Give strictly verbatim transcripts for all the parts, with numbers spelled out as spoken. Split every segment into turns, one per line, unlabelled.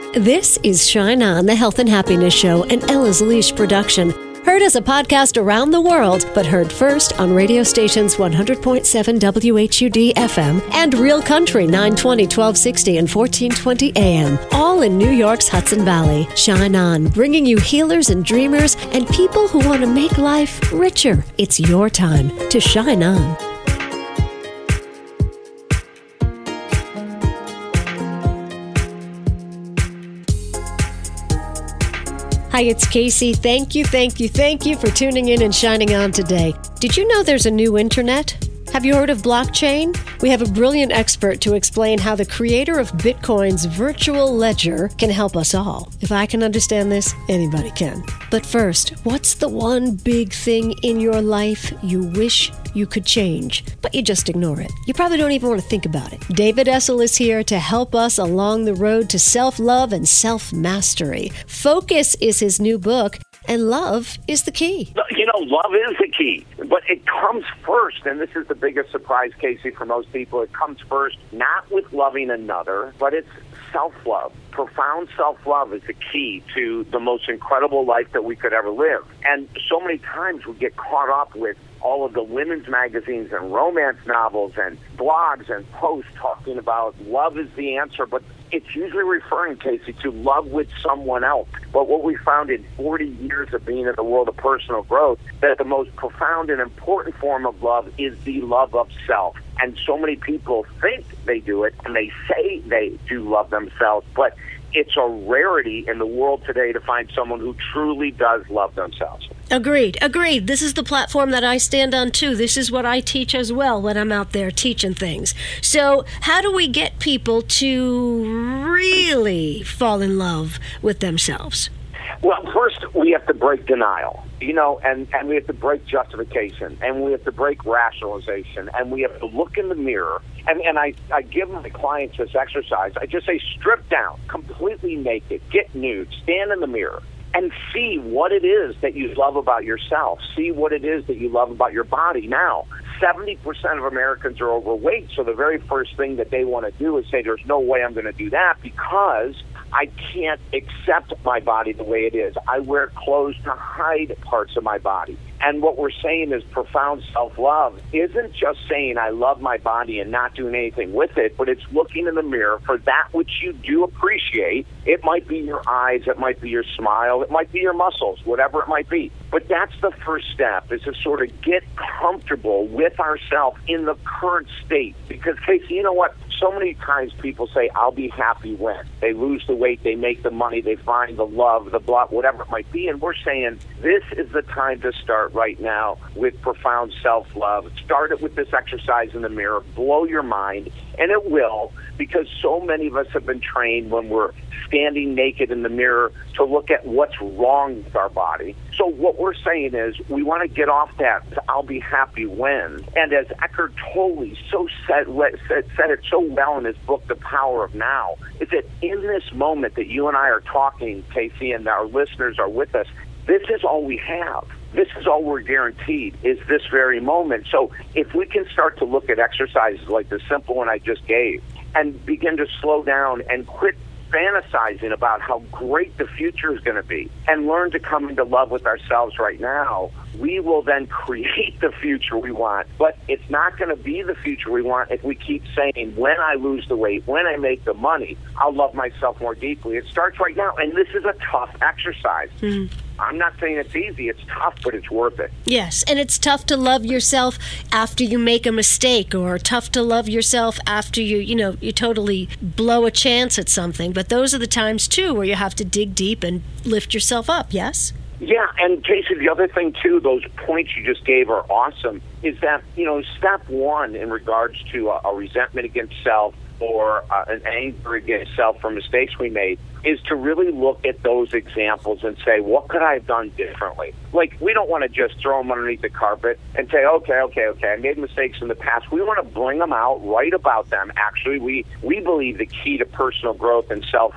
This is Shine On, the Health and Happiness Show, an Ella's Leash production. Heard as a podcast around the world, but heard first on radio stations one hundred point seven W H U D F M and Real Country nine twenty, twelve sixty, and fourteen twenty A M, all in New York's Hudson Valley. Shine On, bringing you healers and dreamers and people who want to make life richer. It's your time to shine on. Hi, it's Casey. Thank you, thank you, thank you for tuning in and shining on today. Did you know there's a new internet? Have you heard of blockchain? We have a brilliant expert to explain how the creator of Bitcoin's virtual ledger can help us all. If I can understand this, anybody can. But first, what's the one big thing in your life you wish you could change, but you just ignore it? You probably don't even want to think about it. David Essel is here to help us along the road to self-love and self-mastery. Focus is his new book, and love is the key.
You know, love is the key, but it comes first, and this is the biggest surprise, Casey, for most people. It comes first, not with loving another, but it's self-love. Profound self-love is the key to the most incredible life that we could ever live. And so many times we get caught up with all of the women's magazines and romance novels and blogs and posts talking about love is the answer, but it's usually referring, Casey, to love with someone else. But what we found in forty years of being in the world of personal growth, that the most profound and important form of love is the love of self. And so many people think they do it, and they say they do love themselves, but it's a rarity in the world today to find someone who truly does love themselves.
Agreed. Agreed. This is the platform that I stand on, too. This is what I teach as well when I'm out there teaching things. So how do we get people to really fall in love with themselves?
Well, first, we have to break denial, you know, and, and we have to break justification, and we have to break rationalization, and we have to look in the mirror. And, and I, I give my clients this exercise. I just say, strip down, completely naked, get nude, stand in the mirror, and see what it is that you love about yourself. See what it is that you love about your body. Now, seventy percent of Americans are overweight, so the very first thing that they want to do is say, there's no way I'm going to do that because I can't accept my body the way it is. I wear clothes to hide parts of my body. And what we're saying is profound self-love isn't just saying I love my body and not doing anything with it, but it's looking in the mirror for that which you do appreciate. It might be your eyes, it might be your smile, it might be your muscles, whatever it might be. But that's the first step, is to sort of get comfortable with ourselves in the current state. Because, Casey, you know what? So many times people say, I'll be happy when. They lose the weight, they make the money, they find the love, the blah, whatever it might be. And we're saying this is the time to start right now with profound self-love. Start it with this exercise in the mirror. Blow your mind, and it will, because so many of us have been trained when we're standing naked in the mirror to look at what's wrong with our body. So what we're saying is we want to get off that I'll be happy when. And as Eckhart Tolle so said, said, said it so well in his book, The Power of Now, is that in this moment that you and I are talking, Casey, and our listeners are with us, this is all we have. This is all we're guaranteed, is this very moment. So if we can start to look at exercises like the simple one I just gave and begin to slow down and quit fantasizing about how great the future is going to be and learn to come into love with ourselves right now, we will then create the future we want. But it's not going to be the future we want if we keep saying, when I lose the weight, when I make the money, I'll love myself more deeply. It starts right now, and this is a tough exercise. Mm-hmm. I'm not saying it's easy. It's tough, but it's worth it.
Yes, and it's tough to love yourself after you make a mistake, or tough to love yourself after you, you know, you totally blow a chance at something. But those are the times, too, where you have to dig deep and lift yourself up, yes?
Yeah, and Casey, the other thing, too, those points you just gave are awesome, is that, you know, step one in regards to a, a resentment against self or uh, an anger against self for mistakes we made is to really look at those examples and say, what could I have done differently? Like, we don't want to just throw them underneath the carpet and say, okay, okay, okay, I made mistakes in the past. We want to bring them out, write about them. Actually, we, we believe the key to personal growth and self-love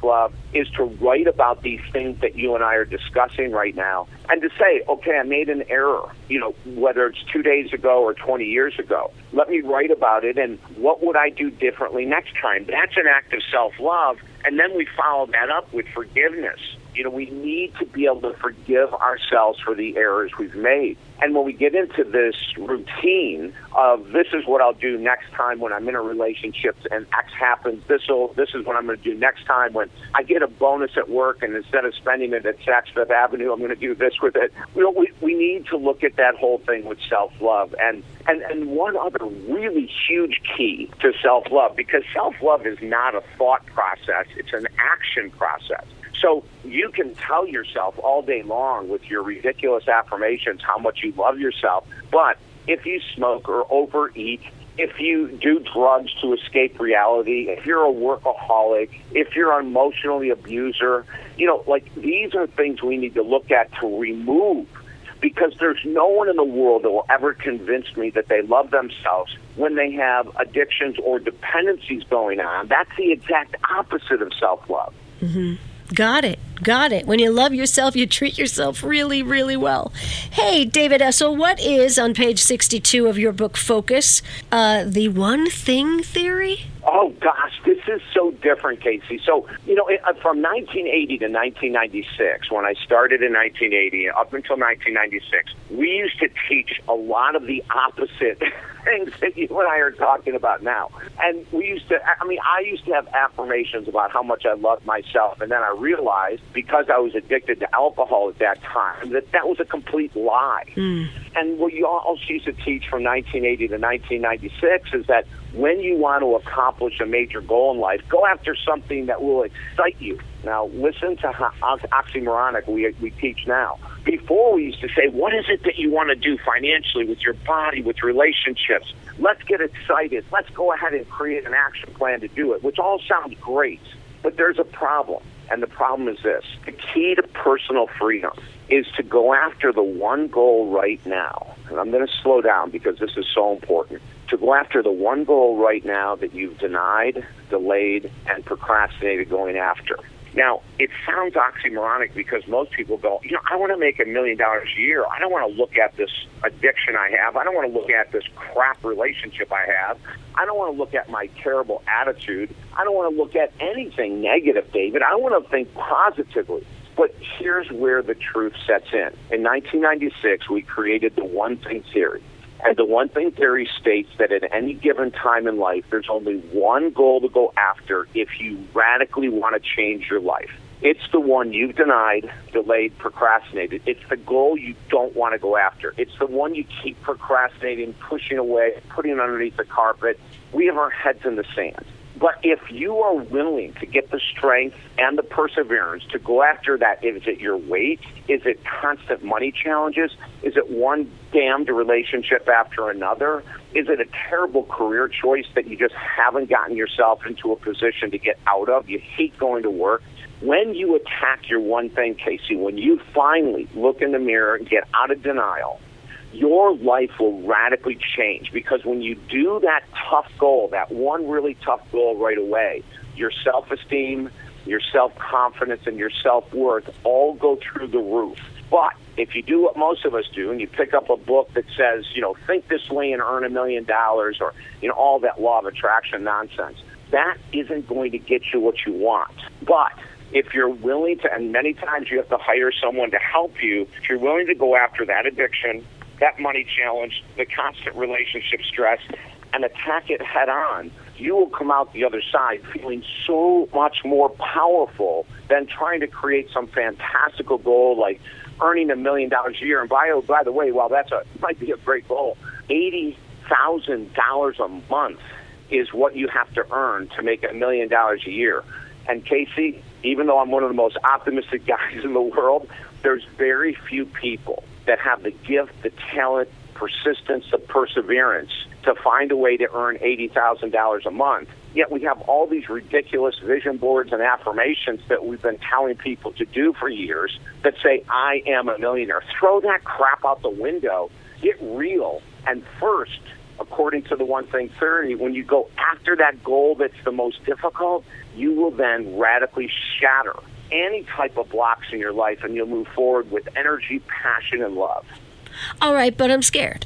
is to write about these things that you and I are discussing right now and to say, okay, I made an error, you know, whether it's two days ago or twenty years ago. Let me write about it, and what would I do differently next time? That's an act of self-love, and then we follow that up with forgiveness. You know, we need to be able to forgive ourselves for the errors we've made. And when we get into this routine of this is what I'll do next time when I'm in a relationship and X happens, this will this is what I'm going to do next time when I get a bonus at work, and instead of spending it at Saks Fifth Avenue, I'm going to do this with it. You know, we, we need to look at that whole thing with self-love. And, and, and one other really huge key to self-love, because self-love is not a thought process, it's an action process. So you can tell yourself all day long with your ridiculous affirmations how much you love yourself, but if you smoke or overeat, if you do drugs to escape reality, if you're a workaholic, if you're an emotionally abuser, you know, like these are things we need to look at to remove, because there's no one in the world that will ever convince me that they love themselves when they have addictions or dependencies going on. That's the exact opposite of self-love.
Mm-hmm. Got it. Got it. When you love yourself, you treat yourself really, really well. Hey, David Essel, what is on page sixty-two of your book, Focus, uh, the one thing theory?
Oh, gosh, this is so different, Casey. So, you know, it, uh, from nineteen eighty to nineteen ninety-six, when I started in nineteen eighty, up until nineteen ninety-six, we used to teach a lot of the opposite things that you and I are talking about now. And we used to, I mean, I used to have affirmations about how much I loved myself, and then I realized, because I was addicted to alcohol at that time, that that was a complete lie. Mm. And what you also used to teach from nineteen eighty to nineteen ninety-six is that when you want to accomplish a major goal in life, go after something that will excite you. Now, listen to how oxymoronic we, we teach now. Before, we used to say, what is it that you want to do financially, with your body, with relationships? Let's get excited. Let's go ahead and create an action plan to do it, which all sounds great. But there's a problem, and the problem is this. The key to personal freedom is to go after the one goal right now. And I'm going to slow down because this is so important. To go after the one goal right now that you've denied, delayed, and procrastinated going after. Now, it sounds oxymoronic because most people go, you know, I want to make a million dollars a year. I don't want to look at this addiction I have. I don't want to look at this crap relationship I have. I don't want to look at my terrible attitude. I don't want to look at anything negative, David. I want to think positively. But here's where the truth sets in. In nineteen ninety-six, we created the one thing theory. And the one thing theory states that at any given time in life, there's only one goal to go after if you radically want to change your life. It's the one you've denied, delayed, procrastinated. It's the goal you don't want to go after. It's the one you keep procrastinating, pushing away, putting underneath the carpet. We have our heads in the sand. But if you are willing to get the strength and the perseverance to go after that, is it your weight? Is it constant money challenges? Is it one damned relationship after another? Is it a terrible career choice that you just haven't gotten yourself into a position to get out of? You hate going to work. When you attack your one thing, Casey, when you finally look in the mirror and get out of denial, your life will radically change, because when you do that tough goal, that one really tough goal right away, your self-esteem, your self-confidence, and your self-worth all go through the roof. But if you do what most of us do, and you pick up a book that says, you know, think this way and earn a million dollars, or, you know, all that law of attraction nonsense, that isn't going to get you what you want. But if you're willing to, and many times you have to hire someone to help you, if you're willing to go after that addiction, that money challenge, the constant relationship stress, and attack it head on, you will come out the other side feeling so much more powerful than trying to create some fantastical goal like earning a million dollars a year. And by, oh, by the way, while that's a might be a great goal, eighty thousand dollars a month is what you have to earn to make a million dollars a year. And Casey, even though I'm one of the most optimistic guys in the world, there's very few people that have the gift, the talent, persistence, the perseverance to find a way to earn eighty thousand dollars a month. Yet we have all these ridiculous vision boards and affirmations that we've been telling people to do for years that say, I am a millionaire. Throw that crap out the window. Get real. And first, according according to the one thing theory, when you go after that goal that's the most difficult, you will then radically shatter any type of blocks in your life, and you'll move forward with energy, passion, and love.
All right, but I'm scared.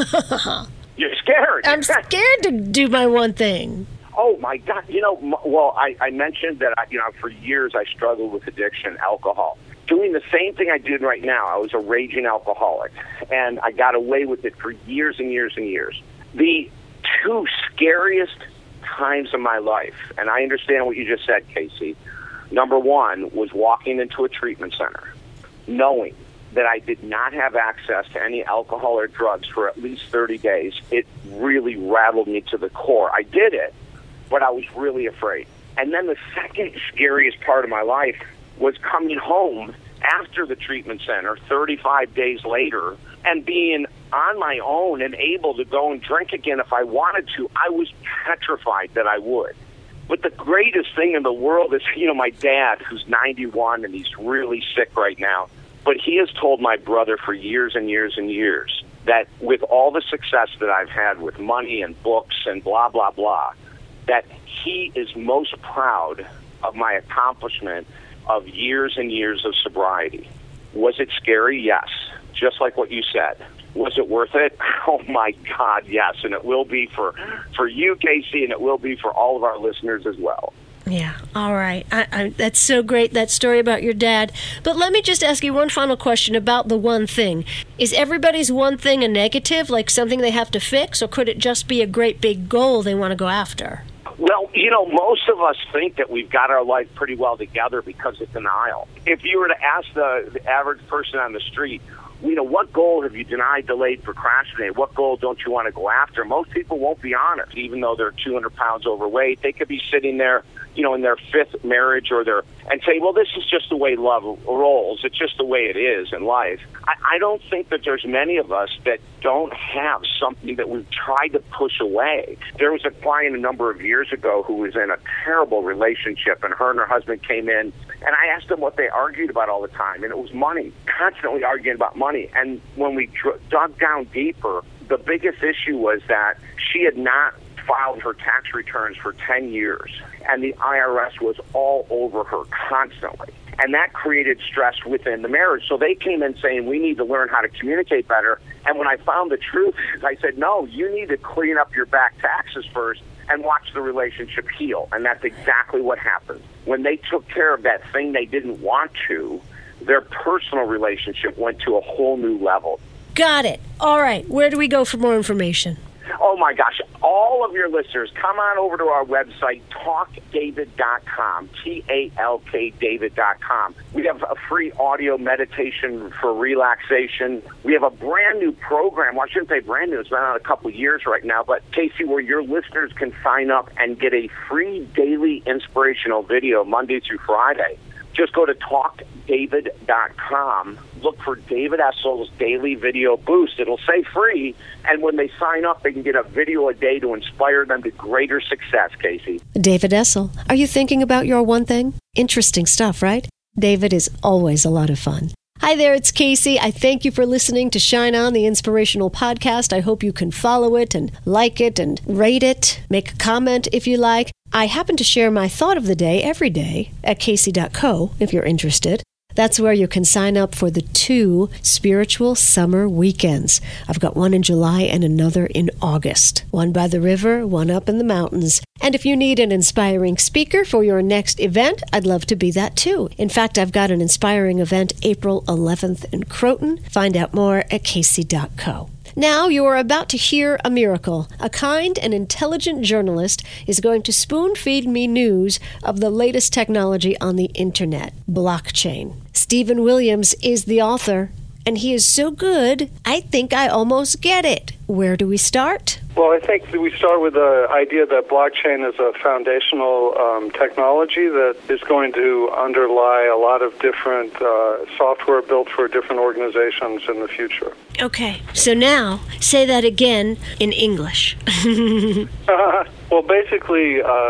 You're scared.
I'm scared to do my one thing.
Oh, my God. You know, m- well, I, I mentioned that, I, you know, for years I struggled with addiction, alcohol. Doing the same thing I did right now. I was a raging alcoholic, and I got away with it for years and years and years. The two scariest times of my life, and I understand what you just said, Casey. Number one was walking into a treatment center, knowing that I did not have access to any alcohol or drugs for at least thirty days. It really rattled me to the core. I did it, but I was really afraid. And then the second scariest part of my life was coming home after the treatment center thirty-five days later and being on my own and able to go and drink again if I wanted to. I was petrified that I would. But the greatest thing in the world is, you know, my dad, who's ninety-one and he's really sick right now, but he has told my brother for years and years and years that with all the success that I've had with money and books and blah, blah, blah, that he is most proud of my accomplishment of years and years of sobriety. Was it scary? Yes. Just like what you said. Was it worth it? Oh, my God, yes. And it will be for, for you, Casey, and it will be for all of our listeners as well.
Yeah, all right. I, I, that's so great, that story about your dad. But let me just ask you one final question about the one thing. Is everybody's one thing a negative, like something they have to fix, or could it just be a great big goal they want to go after?
Well, you know, most of us think that we've got our life pretty well together because of denial. If you were to ask the, the average person on the street, you know, what goal have you denied, delayed, procrastinated? What goal don't you want to go after? Most people won't be honest, even though they're two hundred pounds overweight. They could be sitting there, you know, in their fifth marriage or their, and say, well, this is just the way love rolls. It's just the way it is in life. I, I don't think that there's many of us that don't have something that we've tried to push away. There was a client a number of years ago who was in a terrible relationship, and her and her husband came in, and I asked them what they argued about all the time, and it was money, constantly arguing about money. And when we dr- dug down deeper, the biggest issue was that she had not filed her tax returns for ten years, and the I R S was all over her constantly. And that created stress within the marriage. So they came in saying, we need to learn how to communicate better. And when I found the truth, I said, no, you need to clean up your back taxes first and watch the relationship heal. And that's exactly what happened. When they took care of that thing they didn't want to, their personal relationship went to a whole new level.
Got it. All right. Where do we go for more information?
Oh, my gosh. All of your listeners, come on over to our website, talk david dot com, T A L K David dot com. We have a free audio meditation for relaxation. We have a brand new program. Well, I shouldn't say brand new. It's been out a couple of years right now. But, Casey, where your listeners can sign up and get a free daily inspirational video Monday through Friday. Just go to talk david dot com, look for David Essel's Daily Video Boost. It'll say free, and when they sign up, they can get a video a day to inspire them to greater success, Casey.
David Essel, are you thinking about your one thing? Interesting stuff, right? David is always a lot of fun. Hi there, it's Casey. I thank you for listening to Shine On, the inspirational podcast. I hope you can follow it and like it and rate it. Make a comment if you like. I happen to share my thought of the day every day at casey dot co if you're interested. That's where you can sign up for the two spiritual summer weekends. I've got one in July and another in August. One by the river, one up in the mountains. And if you need an inspiring speaker for your next event, I'd love to be that too. In fact, I've got an inspiring event April eleventh in Croton. Find out more at casey dot co. Now you are about to hear a miracle. A kind and intelligent journalist is going to spoon-feed me news of the latest technology on the internet, blockchain. Stephen Williams is the author, and he is so good, I think I almost get it. Where do we start?
Well, I think that we start with the idea that blockchain is a foundational um, technology that is going to underlie a lot of different uh, software built for different organizations in the future.
Okay, so now say that again in English.
uh, well, basically, uh,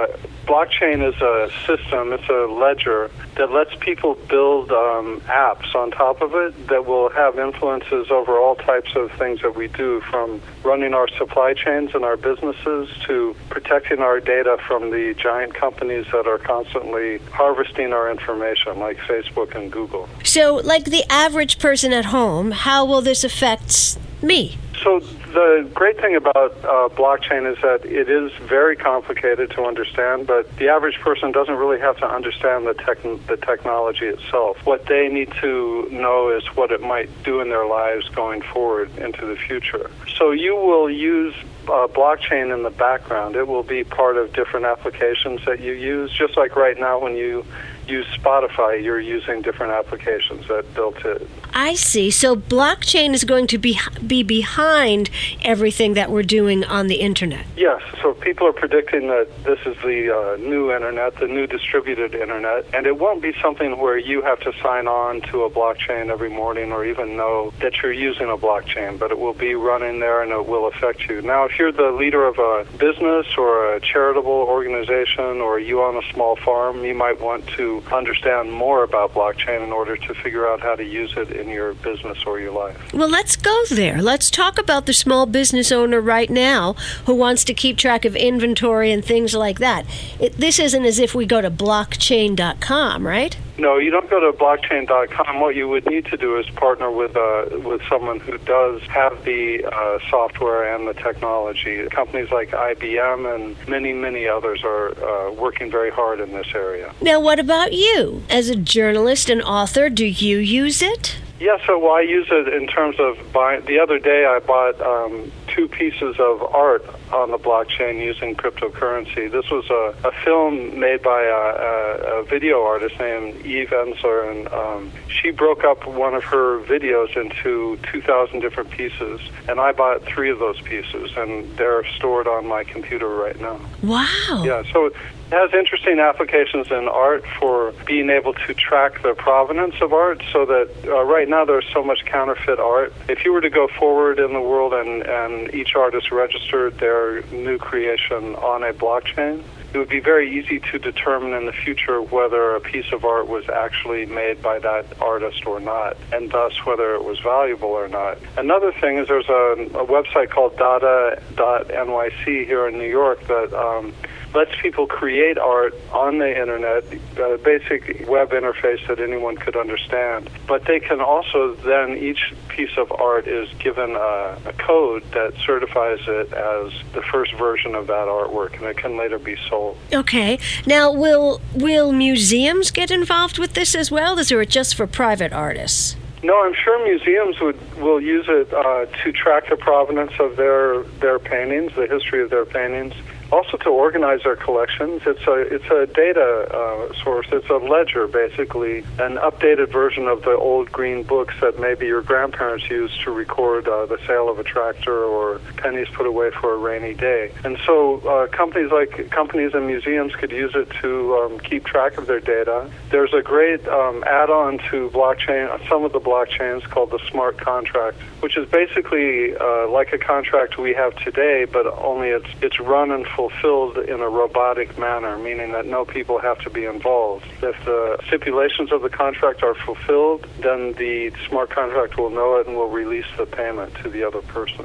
blockchain is a system, it's a ledger that lets people build um, apps on top of it that will have influences over all types of things that we do, from running our supply chains and our businesses to protecting our data from the giant companies that are constantly harvesting our information, like Facebook and Google.
So, like the average person at home, how will this affect me?
So the great thing about uh, blockchain is that it is very complicated to understand, but the average person doesn't really have to understand the, tech- the technology itself. What they need to know is what it might do in their lives going forward into the future. So you will use uh, blockchain in the background. It will be part of different applications that you use, just like right now when you use Spotify, you're using different applications that built it.
I see. So blockchain is going to be be behind everything that we're doing on the internet.
Yes. So people are predicting that this is the uh, new internet, the new distributed internet, and it won't be something where you have to sign on to a blockchain every morning or even know that you're using a blockchain, but it will be running there and it will affect you. Now, if you're the leader of a business or a charitable organization or you own a small farm, you might want to understand more about blockchain in order to figure out how to use it in your business or your life.
Well, let's go there. Let's talk about the small business owner right now who wants to keep track of inventory and things like that. It, this isn't as if we go to blockchain dot com, right?
No, you don't go to blockchain dot com. What you would need to do is partner with uh, with someone who does have the uh, software and the technology. Companies like I B M and many, many others are uh, working very hard in this area.
Now, what about you? As a journalist and author, do you use it?
Yeah, so well, I use it in terms of buying. The other day I bought um, two pieces of art on the blockchain using cryptocurrency. This was a, a film made by a, a, a video artist named Eve Ensler, and um, she broke up one of her videos into two thousand different pieces, and I bought three of those pieces, and they're stored on my computer right now.
Wow.
Yeah, so it has interesting applications in art for being able to track the provenance of art, so that uh, right now there's so much counterfeit art. If you were to go forward in the world and, and each artist registered their new creation on a blockchain, it would be very easy to determine in the future whether a piece of art was actually made by that artist or not, and thus whether it was valuable or not. Another thing is there's a, a website called data dot N Y C here in New York that um, lets people create art on the internet, a basic web interface that anyone could understand. But they can also then, each piece of art is given a, a code that certifies it as the first version of that artwork, and it can later be sold.
Okay. Now, will will museums get involved with this as well, or is it just for private artists?
No, I'm sure museums would will use it uh, to track the provenance of their their paintings, the history of their paintings. Also to organize their collections. It's a it's a data uh, source. It's a ledger, basically, an updated version of the old green books that maybe your grandparents used to record uh, the sale of a tractor or pennies put away for a rainy day. And so uh, companies like companies and museums could use it to um, keep track of their data. There's a great um, add-on to blockchain, some of the blockchains called the smart contract, which is basically uh, like a contract we have today, but only it's it's run and fulfilled in a robotic manner, meaning that no people have to be involved. If the stipulations of the contract are fulfilled, then the smart contract will know it and will release the payment to the other person.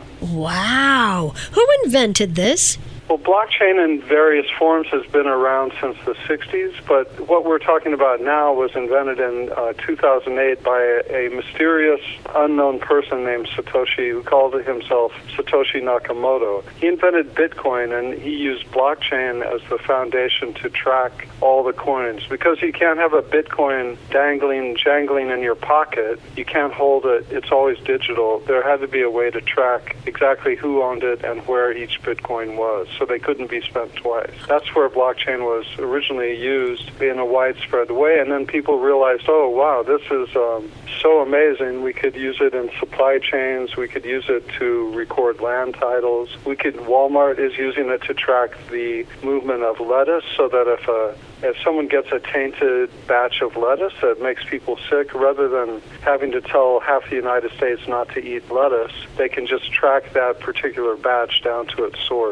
Wow! Who invented this?
Well, blockchain in various forms has been around since the sixties, but what we're talking about now was invented in uh, two thousand eight by a, a mysterious, unknown person named Satoshi, who called himself Satoshi Nakamoto. He invented Bitcoin, and he used blockchain as the foundation to track all the coins. Because you can't have a Bitcoin dangling, jangling in your pocket, you can't hold it, it's always digital. There had to be a way to track exactly who owned it and where each Bitcoin was, so they couldn't be spent twice. That's where blockchain was originally used in a widespread way, and then people realized, oh, wow, this is um, so amazing. We could use it in supply chains. We could use it to record land titles. We could, Walmart is using it to track the movement of lettuce, so that if a If someone gets a tainted batch of lettuce that makes people sick, rather than having to tell half the United States not to eat lettuce, they can just track that particular batch down to its source.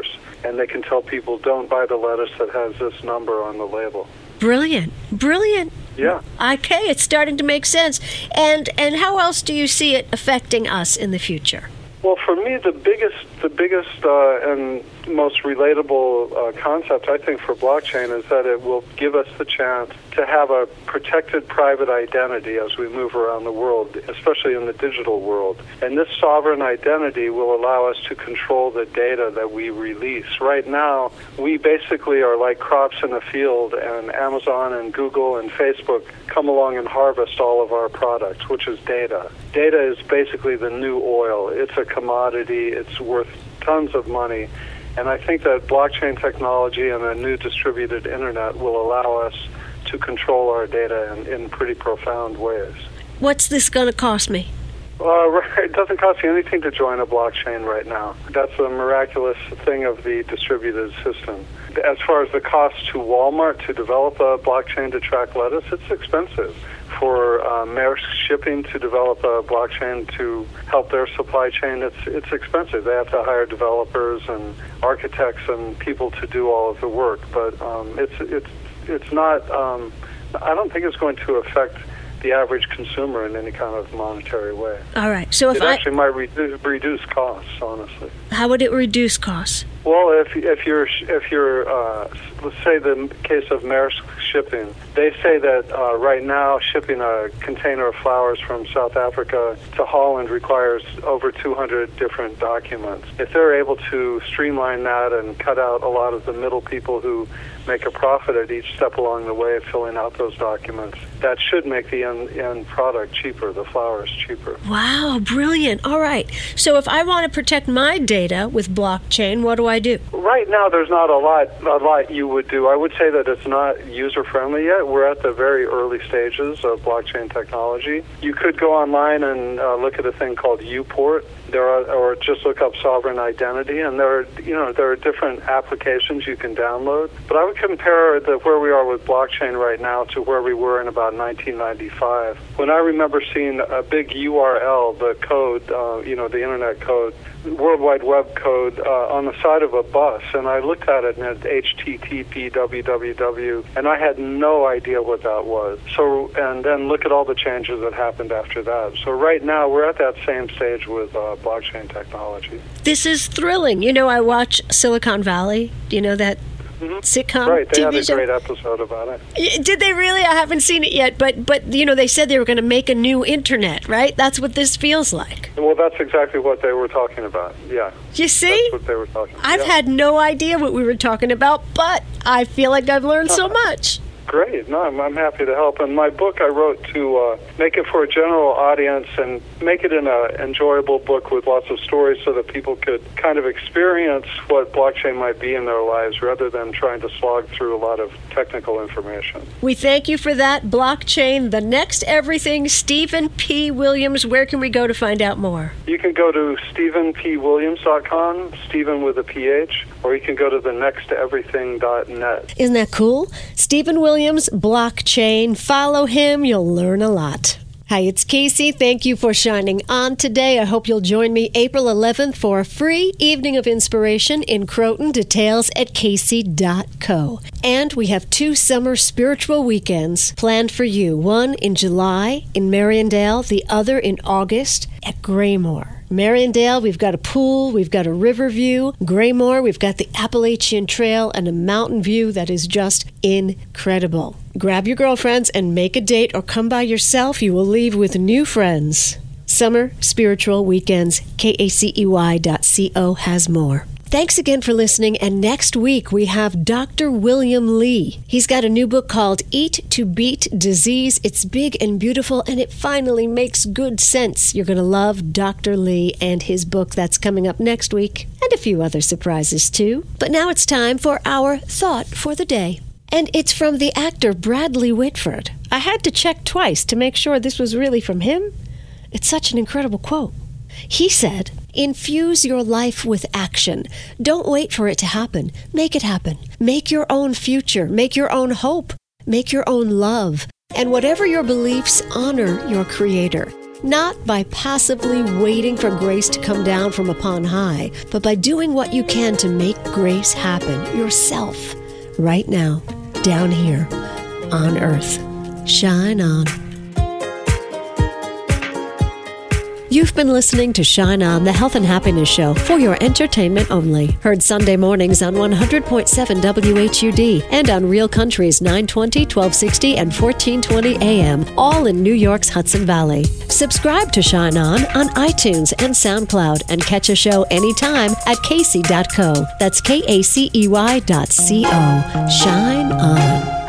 and they can tell people, don't buy the lettuce that has this number on the label.
Brilliant. Brilliant.
Yeah.
Okay, it's starting to make sense. And and how else do you see it affecting us in the future?
Well, for me, the biggest, the biggest uh, and most relatable uh, concept, I think, for blockchain is that it will give us the chance to have a protected private identity as we move around the world, especially in the digital world. And this sovereign identity will allow us to control the data that we release. Right now, we basically are like crops in a field, and Amazon and Google and Facebook come along and harvest all of our products, which is data. Data is basically the new oil. It's a commodity. It's worth tons of money. And I think that blockchain technology and a new distributed internet will allow us to control our data in, in pretty profound ways.
What's this going to cost me?
Uh, it doesn't cost you anything to join a blockchain right now. That's a miraculous thing of the distributed system. As far as the cost to Walmart to develop a blockchain to track lettuce, it's expensive. For uh, Maersk Shipping to develop a blockchain to help their supply chain, it's it's expensive. They have to hire developers and architects and people to do all of the work. But um, it's it's it's not. Um, I don't think it's going to affect the average consumer in any kind of monetary way.
All right. So if
it
I
actually might reduce, reduce costs, honestly.
How would it reduce costs?
Well, if if you're if you're uh, let's say the case of Maersk Shipping, they say that uh, right now shipping a container of flowers from South Africa to Holland requires over two hundred different documents. If they're able to streamline that and cut out a lot of the middle people who make a profit at each step along the way of filling out those documents, that should make the end, end product cheaper, the flowers cheaper.
Wow, brilliant. All right. So if I want to protect my data with blockchain, what do I do?
Right now, there's not a lot a lot you would do. I would say that it's not user-friendly yet. We're at the very early stages of blockchain technology. You could go online and uh, look at a thing called Uport. There are, or just look up sovereign identity, and there are, you know, there are different applications you can download. But I would compare the, where we are with blockchain right now to where we were in about nineteen ninety-five. When I remember seeing a big U R L, the code, uh, you know, the internet code, World Wide Web code uh, on the side of a bus, and I looked at it and it H T T P W W W, and I had no idea what that was. So, and then look at all the changes that happened after that. So right now we're at that same stage with uh, blockchain technology.
This is thrilling. You know, I watch Silicon Valley. Do you know that
Mm-hmm.
sitcom?
Right, they
T V
had a
show?
great episode about it.
Did they really? I haven't seen it yet, but but you know, they said they were going to make a new internet, right? That's what this feels like.
Well, that's exactly what they were talking about. Yeah.
You see?
That's what they were talking about.
I've
yeah.
had no idea what we were talking about, but I feel like I've learned so much.
Great. No, I'm, I'm happy to help. And my book I wrote to uh, make it for a general audience and make it in an enjoyable book with lots of stories so that people could kind of experience what blockchain might be in their lives rather than trying to slog through a lot of technical information.
We thank you for that. Blockchain, the next everything. Stephen P. Williams, where can we go to find out more?
You can go to stephen p williams dot com, Stephen with a P H, or you can go to the next everything dot net.
Isn't that cool? Stephen Williams, Blockchain. Follow him. You'll learn a lot. Hi, it's Casey. Thank you for shining on today. I hope you'll join me April eleventh for a free evening of inspiration in Croton. Details at casey dot co. And we have two summer spiritual weekends planned for you. One in July in Mariondale, the other in August at Graymore. Mariondale, we've got a pool, we've got a river view. Graymore, we've got the Appalachian Trail and a mountain view that is just incredible. Grab your girlfriends and make a date or come by yourself. You will leave with new friends. Summer Spiritual Weekends, K A C E Y dot co has more. Thanks again for listening, and next week we have Doctor William Li. He's got a new book called Eat to Beat Disease. It's big and beautiful, and it finally makes good sense. You're going to love Doctor Li and his book. That's coming up next week, and a few other surprises too. But now it's time for our Thought for the Day. And it's from the actor Bradley Whitford. I had to check twice to make sure this was really from him. It's such an incredible quote. He said, "Infuse your life with action. Don't wait for it to happen. Make it happen. Make your own future. Make your own hope. Make your own love. And whatever your beliefs, honor your Creator. Not by passively waiting for grace to come down from upon high, but by doing what you can to make grace happen yourself, right now, down here, on earth. Shine on. You've been listening to Shine On, the Health and Happiness Show, for your entertainment only. Heard Sunday mornings on one hundred point seven W H U D and on Real Country's nine twenty, twelve sixty, and fourteen twenty A M, all in New York's Hudson Valley. Subscribe to Shine On on iTunes and SoundCloud and catch a show anytime at Casey dot co. That's K A C E Y dot C O. Shine On.